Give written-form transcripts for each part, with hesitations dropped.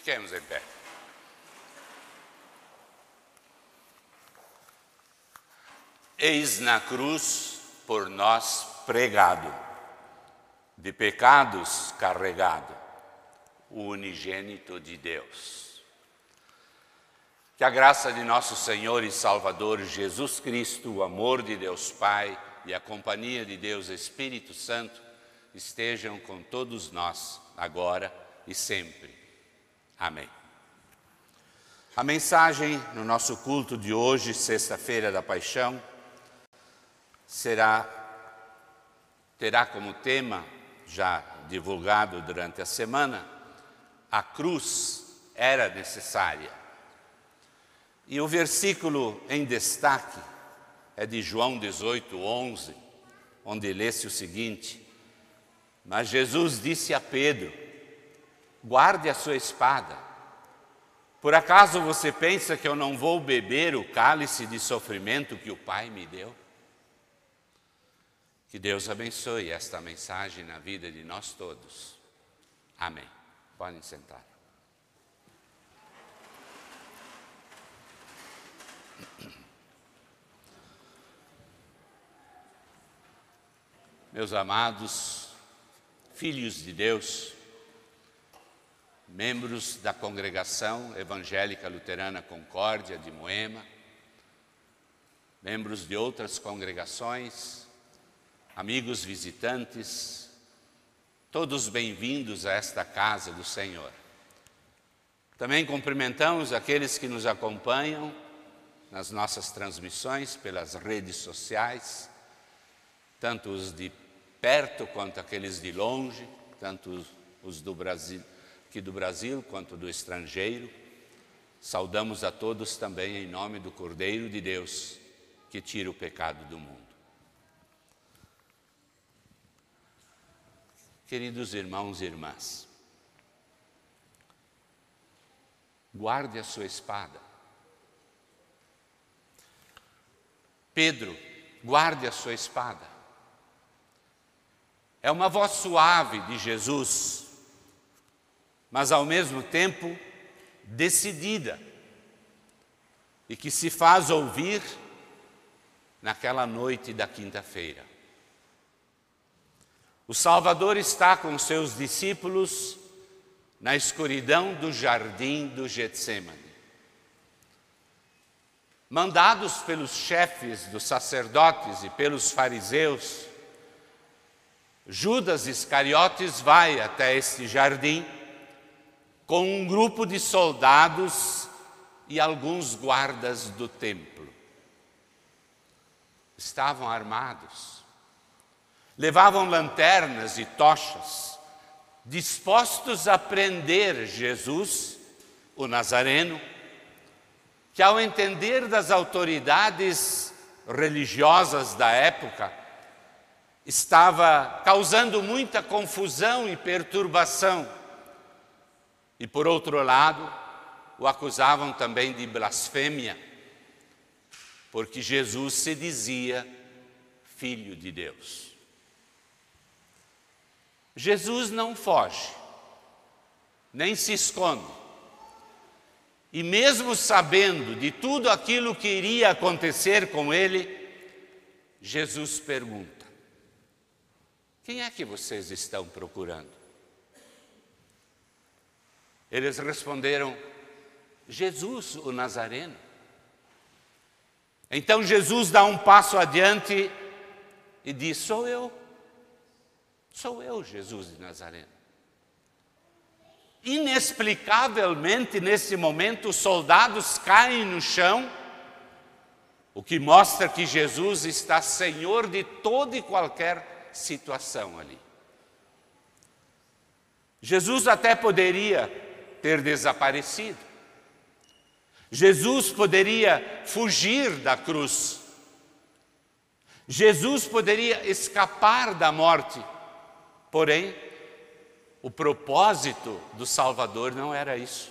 Fiquemos em pé. Eis na cruz por nós pregado, de pecados carregado, o unigênito de Deus. Que a graça de nosso Senhor e Salvador Jesus Cristo, o amor de Deus Pai e a companhia de Deus Espírito Santo estejam com todos nós, agora e sempre. Amém. A mensagem no nosso culto de hoje, sexta-feira da Paixão, terá como tema, já divulgado durante a semana, a cruz era necessária. E o versículo em destaque é de João 18:11, onde lê-se o seguinte: mas Jesus disse a Pedro: guarde a sua espada. Por acaso você pensa que eu não vou beber o cálice de sofrimento que o Pai me deu? Que Deus abençoe esta mensagem na vida de nós todos. Amém. Podem sentar. Meus amados filhos de Deus, membros da Congregação Evangélica Luterana Concórdia de Moema, membros de outras congregações, amigos visitantes, todos bem-vindos a esta casa do Senhor. Também cumprimentamos aqueles que nos acompanham nas nossas transmissões pelas redes sociais, tanto os de perto quanto aqueles de longe, tanto os do Brasil, aqui do Brasil quanto do estrangeiro. Saudamos a todos também em nome do Cordeiro de Deus, que tira o pecado do mundo. Queridos irmãos e irmãs, guarde a sua espada. Pedro, guarde a sua espada. É uma voz suave de Jesus, mas ao mesmo tempo decidida, e que se faz ouvir naquela noite da quinta-feira. O Salvador está com seus discípulos na escuridão do jardim do Getsêmani. Mandados pelos chefes dos sacerdotes e pelos fariseus, Judas Iscariotes vai até este jardim com um grupo de soldados e alguns guardas do templo. Estavam armados, levavam lanternas e tochas, dispostos a prender Jesus, o Nazareno, que ao entender das autoridades religiosas da época, estava causando muita confusão e perturbação. E por outro lado, o acusavam também de blasfêmia, porque Jesus se dizia Filho de Deus. Jesus não foge, nem se esconde. E mesmo sabendo de tudo aquilo que iria acontecer com ele, Jesus pergunta: quem é que vocês estão procurando? Eles responderam: Jesus, o Nazareno. Então Jesus dá um passo adiante e diz: sou eu, Jesus de Nazareno. Inexplicavelmente, nesse momento, os soldados caem no chão, o que mostra que Jesus está senhor de toda e qualquer situação ali. Jesus até poderia ter desaparecido. Jesus poderia fugir da cruz. Jesus poderia escapar da morte. Porém, o propósito do Salvador não era isso.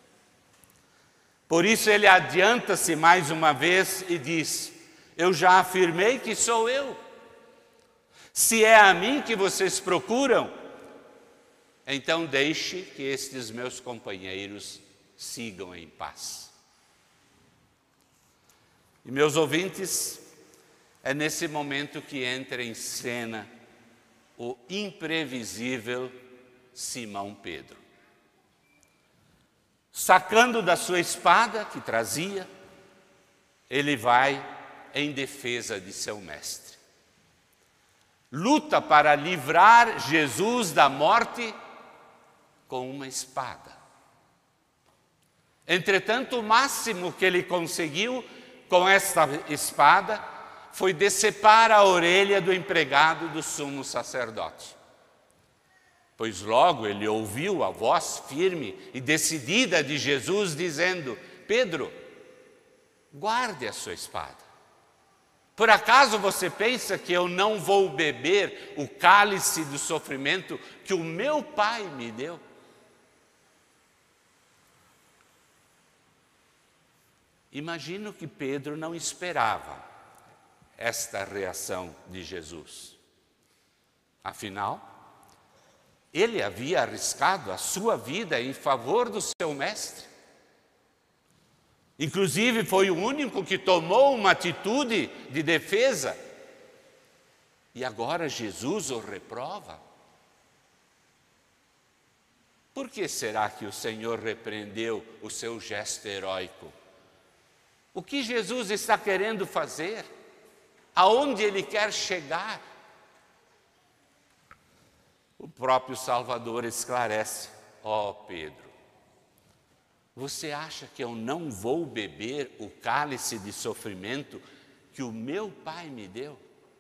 Por isso ele adianta-se mais uma vez e diz: eu já afirmei que sou eu. Se é a mim que vocês procuram, então deixe que estes meus companheiros sigam em paz. E meus ouvintes, é nesse momento que entra em cena o imprevisível Simão Pedro. Sacando da sua espada que trazia, ele vai em defesa de seu mestre. Luta para livrar Jesus da morte com uma espada. Entretanto, o máximo que ele conseguiu com esta espada foi decepar a orelha do empregado do sumo sacerdote. Pois logo ele ouviu a voz firme e decidida de Jesus dizendo: Pedro, guarde a sua espada. Por acaso você pensa que eu não vou beber o cálice do sofrimento que o meu Pai me deu? Imagino que Pedro não esperava esta reação de Jesus. Afinal, ele havia arriscado a sua vida em favor do seu mestre. Inclusive, foi o único que tomou uma atitude de defesa. E agora Jesus o reprova. Por que será que o Senhor repreendeu o seu gesto heróico? O que Jesus está querendo fazer? Aonde Ele quer chegar? O próprio Salvador esclarece: ó Pedro, você acha que eu não vou beber o cálice de sofrimento que o meu Pai me deu?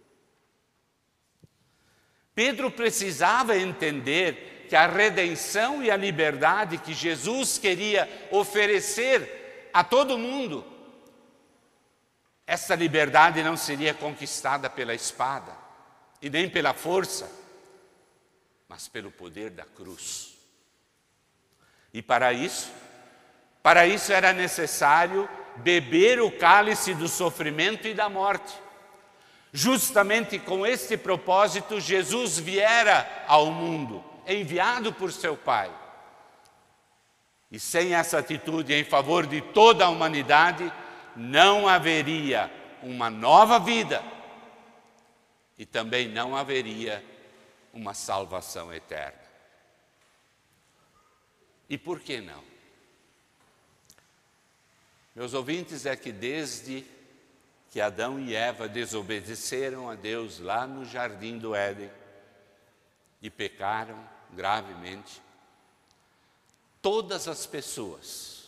Pedro precisava entender que a redenção e a liberdade que Jesus queria oferecer a todo mundo, essa liberdade não seria conquistada pela espada e nem pela força, mas pelo poder da cruz. E para isso era necessário beber o cálice do sofrimento e da morte. Justamente com este propósito, Jesus viera ao mundo, enviado por seu Pai. E sem essa atitude em favor de toda a humanidade, não haveria uma nova vida e também não haveria uma salvação eterna. E por que não? Meus ouvintes, é que desde que Adão e Eva desobedeceram a Deus lá no jardim do Éden e pecaram gravemente, todas as pessoas,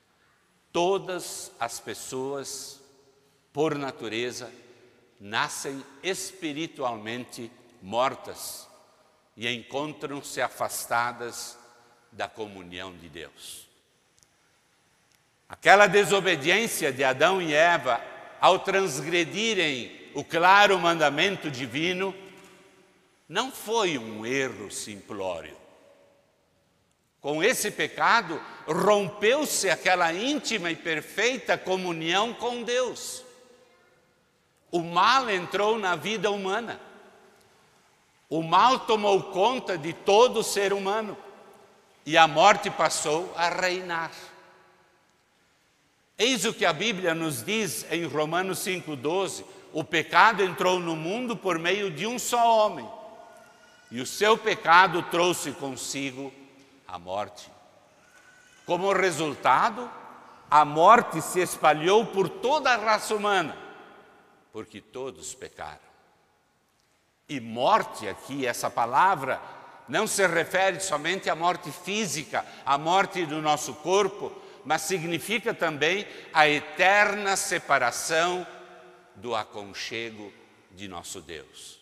por natureza, nascem espiritualmente mortas e encontram-se afastadas da comunhão de Deus. Aquela desobediência de Adão e Eva, ao transgredirem o claro mandamento divino, não foi um erro simplório. Com esse pecado, rompeu-se aquela íntima e perfeita comunhão com Deus. O mal entrou na vida humana. O mal tomou conta de todo o ser humano e a morte passou a reinar. Eis o que a Bíblia nos diz em Romanos 5,12: o pecado entrou no mundo por meio de um só homem, e o seu pecado trouxe consigo a morte. Como resultado, a morte se espalhou por toda a raça humana, porque todos pecaram. E morte aqui, essa palavra, não se refere somente à morte física, à morte do nosso corpo, mas significa também a eterna separação do aconchego de nosso Deus.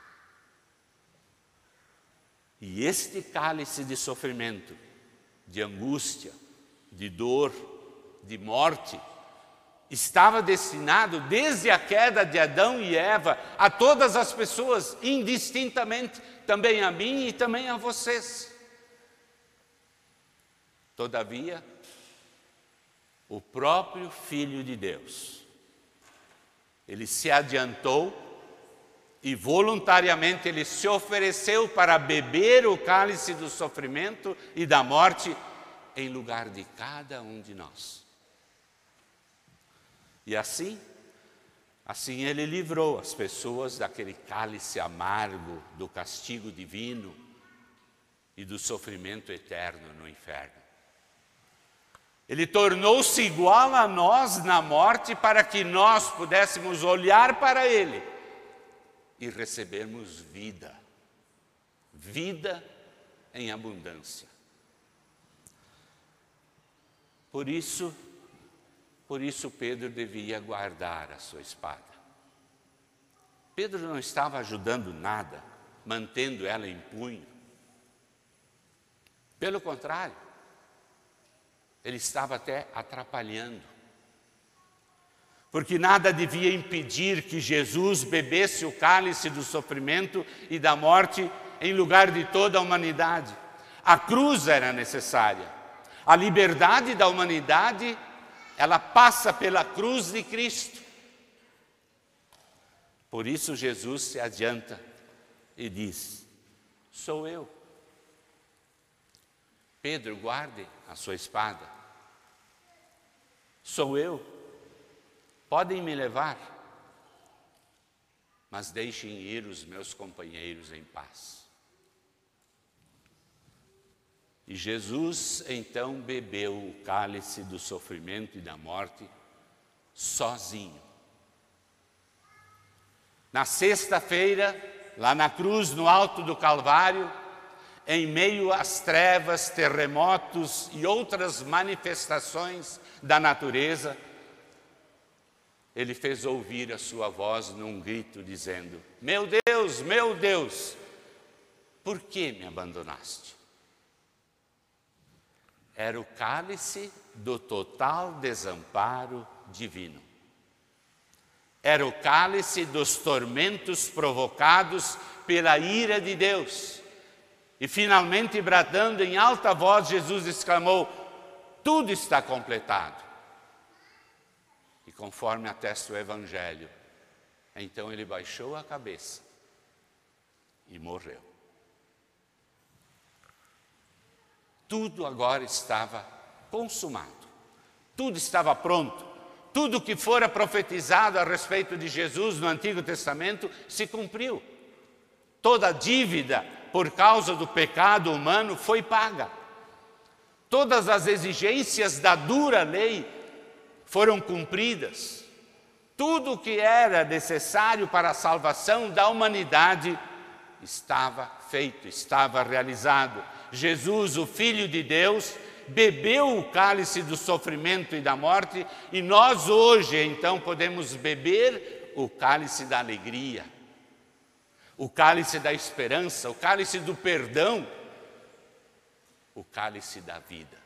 E este cálice de sofrimento, de angústia, de dor, de morte, estava destinado desde a queda de Adão e Eva a todas as pessoas, indistintamente, também a mim e também a vocês. Todavia, o próprio Filho de Deus, ele se adiantou E voluntariamente ele se ofereceu para beber o cálice do sofrimento e da morte em lugar de cada um de nós. E assim ele livrou as pessoas daquele cálice amargo do castigo divino e do sofrimento eterno no inferno. Ele tornou-se igual a nós na morte para que nós pudéssemos olhar para ele e recebermos vida, vida em abundância. Por isso Pedro devia guardar a sua espada. Pedro não estava ajudando nada, mantendo ela em punho. Pelo contrário, ele estava até atrapalhando. Porque nada devia impedir que Jesus bebesse o cálice do sofrimento e da morte em lugar de toda a humanidade. A cruz era necessária. A liberdade da humanidade, ela passa pela cruz de Cristo. Por isso Jesus se adianta e diz: sou eu. Pedro, guarde a sua espada. Sou eu. Podem me levar, mas deixem ir os meus companheiros em paz. E Jesus então bebeu o cálice do sofrimento e da morte sozinho. Na sexta-feira, lá na cruz, no alto do Calvário, em meio às trevas, terremotos e outras manifestações da natureza, ele fez ouvir a sua voz num grito dizendo: meu Deus, por que me abandonaste? Era o cálice do total desamparo divino. Era o cálice dos tormentos provocados pela ira de Deus. E finalmente, bradando em alta voz, Jesus exclamou: tudo está completado. E conforme atesta o Evangelho, então ele baixou a cabeça e morreu. Tudo agora estava consumado, tudo estava pronto, tudo que fora profetizado a respeito de Jesus no Antigo Testamento se cumpriu. Toda a dívida por causa do pecado humano foi paga. Todas as exigências da dura lei foram cumpridas. Tudo o que era necessário para a salvação da humanidade estava feito, estava realizado. Jesus, o Filho de Deus, bebeu o cálice do sofrimento e da morte, e nós hoje então podemos beber o cálice da alegria, o cálice da esperança, o cálice do perdão, o cálice da vida.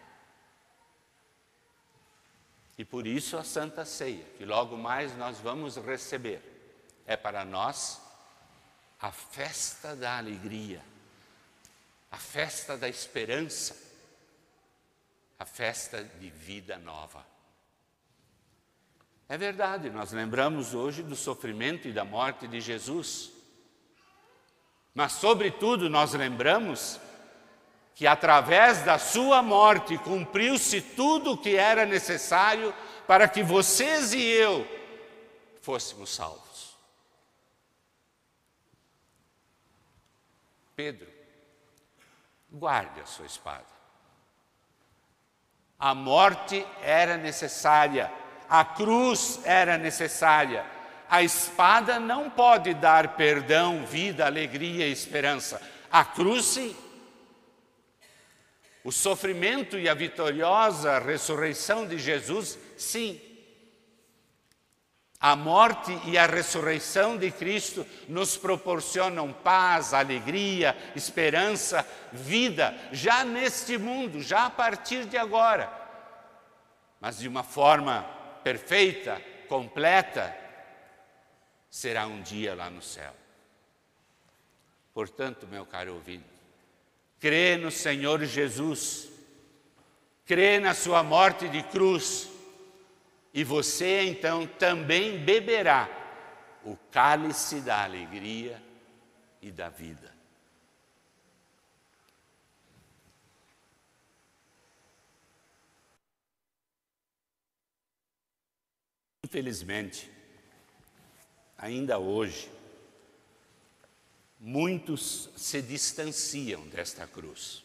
E por isso a Santa Ceia, que logo mais nós vamos receber, é para nós a festa da alegria, a festa da esperança, a festa de vida nova. É verdade, nós lembramos hoje do sofrimento e da morte de Jesus, mas sobretudo nós lembramos que através da sua morte cumpriu-se tudo o que era necessário para que vocês e eu fôssemos salvos. Pedro, guarde a sua espada. A morte era necessária, a cruz era necessária. A espada não pode dar perdão, vida, alegria e esperança. A cruz, sim. O sofrimento e a vitoriosa ressurreição de Jesus, sim. A morte e a ressurreição de Cristo nos proporcionam paz, alegria, esperança, vida, já neste mundo, já a partir de agora. Mas de uma forma perfeita, completa, será um dia lá no céu. Portanto, meu caro ouvinte, crê no Senhor Jesus, crê na sua morte de cruz, e você então também beberá o cálice da alegria e da vida. Infelizmente, ainda hoje, muitos se distanciam desta cruz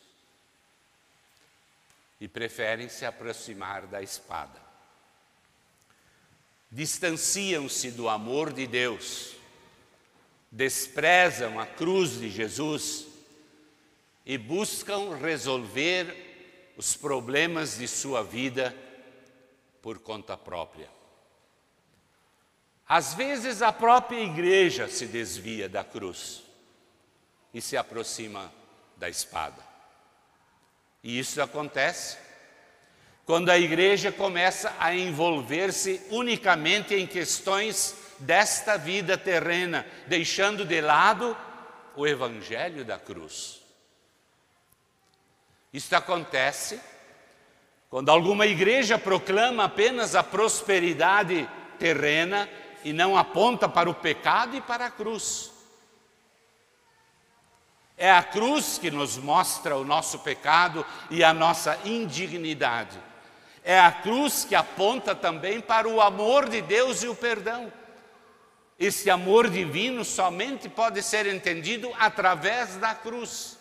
e preferem se aproximar da espada. Distanciam-se do amor de Deus, desprezam a cruz de Jesus e buscam resolver os problemas de sua vida por conta própria. Às vezes a própria igreja se desvia da cruz e se aproxima da espada. E isso acontece quando a igreja começa a envolver-se unicamente em questões desta vida terrena, deixando de lado o evangelho da cruz. Isso acontece quando alguma igreja proclama apenas a prosperidade terrena e não aponta para o pecado e para a cruz. É a cruz que nos mostra o nosso pecado e a nossa indignidade. É a cruz que aponta também para o amor de Deus e o perdão. Esse amor divino somente pode ser entendido através da cruz.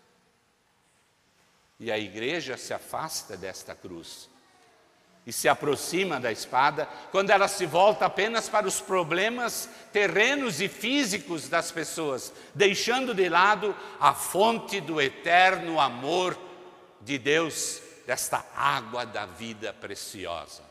E a igreja se afasta desta cruz e se aproxima da espada quando ela se volta apenas para os problemas terrenos e físicos das pessoas, deixando de lado a fonte do eterno amor de Deus, desta água da vida preciosa.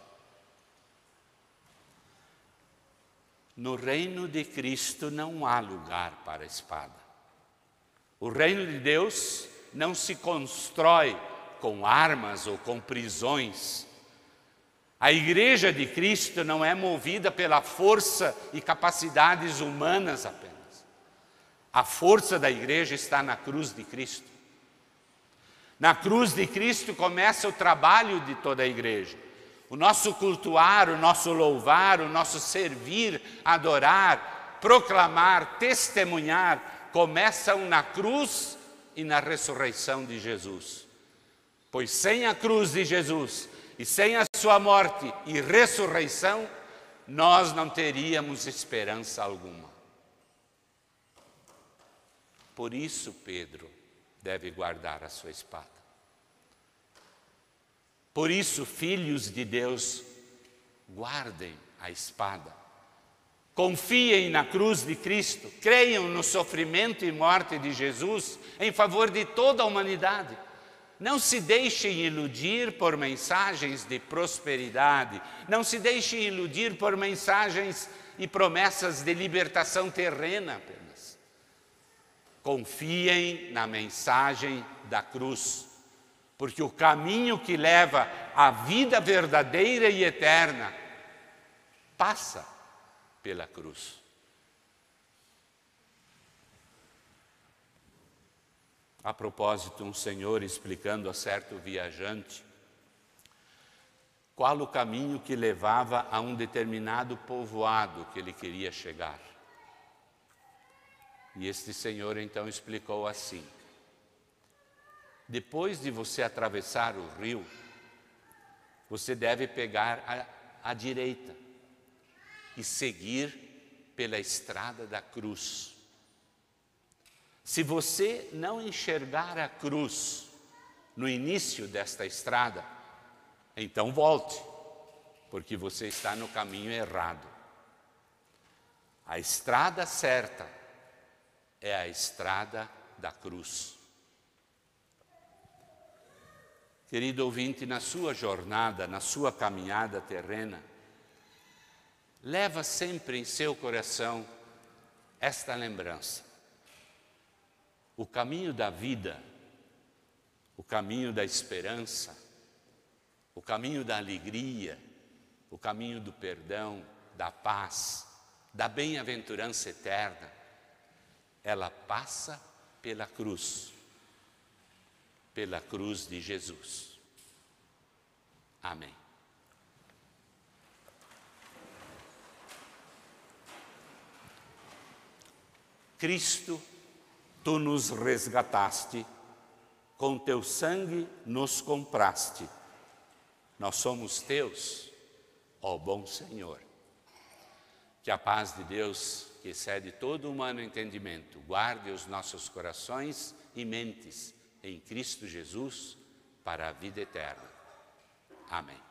No reino de Cristo não há lugar para a espada. O reino de Deus não se constrói com armas ou com prisões. A igreja de Cristo não é movida pela força e capacidades humanas apenas. A força da igreja está na cruz de Cristo. Na cruz de Cristo começa o trabalho de toda a igreja. O nosso cultuar, o nosso louvar, o nosso servir, adorar, proclamar, testemunhar, começam na cruz e na ressurreição de Jesus. Pois sem a cruz de Jesus e sem a sua morte e ressurreição, nós não teríamos esperança alguma. Por isso Pedro deve guardar a sua espada. Por isso, filhos de Deus, guardem a espada. Confiem na cruz de Cristo, creiam no sofrimento e morte de Jesus em favor de toda a humanidade. Não se deixem iludir por mensagens de prosperidade, não se deixem iludir por mensagens e promessas de libertação terrena apenas. Confiem na mensagem da cruz, porque o caminho que leva à vida verdadeira e eterna passa pela cruz. A propósito, um senhor explicando a certo viajante qual o caminho que levava a um determinado povoado que ele queria chegar. E este senhor então explicou assim: depois de você atravessar o rio, você deve pegar a direita e seguir pela estrada da cruz. Se você não enxergar a cruz no início desta estrada, então volte, porque você está no caminho errado. A estrada certa é a estrada da cruz. Querido ouvinte, na sua jornada, na sua caminhada terrena, leva sempre em seu coração esta lembrança. O caminho da vida, o caminho da esperança, o caminho da alegria, o caminho do perdão, da paz, da bem-aventurança eterna, ela passa pela cruz de Jesus. Amém. Cristo, tu nos resgataste, com teu sangue nos compraste. Nós somos teus, ó bom Senhor. Que a paz de Deus, que excede todo humano entendimento, guarde os nossos corações e mentes em Cristo Jesus para a vida eterna. Amém.